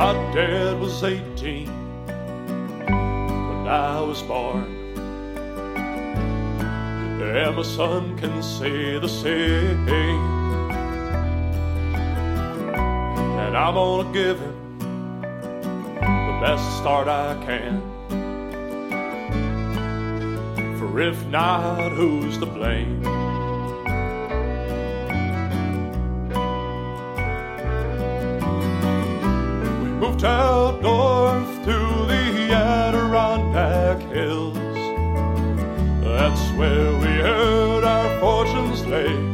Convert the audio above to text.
My dad was 18 when I was born, and my son can say the same. And I'm gonna give him the best start I can. For if not, who's to blame? We moved out north to the Adirondack Hills. That's where we heard our fortunes lay.